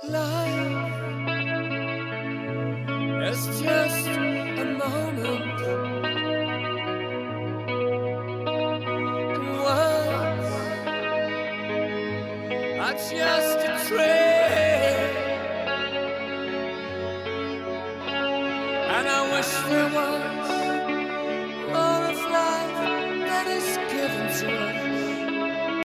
Life is just a moment, and words are just a trade. And I wish there was more of life that is given to us.